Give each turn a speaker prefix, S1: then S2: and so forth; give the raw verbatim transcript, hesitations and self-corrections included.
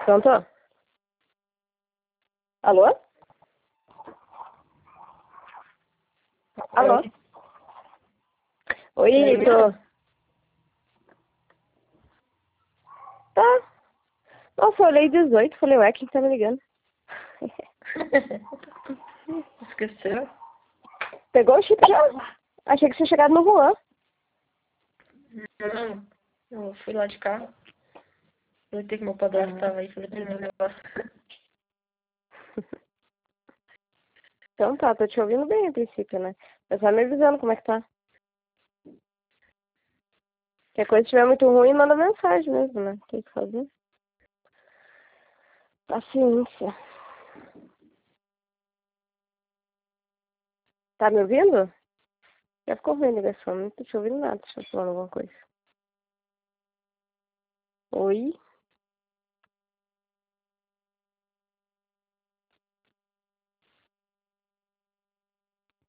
S1: Pronto? Alô? Alô? Oi, tô. Tá. Nossa, eu olhei dezoito, falei, ué, quem tá me ligando?
S2: Esqueceu?
S1: Pegou o chip já? Achei que tinha chegado no Juan.
S2: Não, eu fui lá de carro. Eu vi que meu padrasto tava aí, falei pra ele levar.
S1: Então tá, tô te ouvindo bem a princípio, né? Mas só me avisando como é que tá. Se a coisa estiver muito ruim, manda mensagem mesmo, né? Tem que fazer. Paciência. Tá me ouvindo? Já ficou ruim a ligação, não tô te ouvindo nada, deixa eu falar alguma coisa. Oi?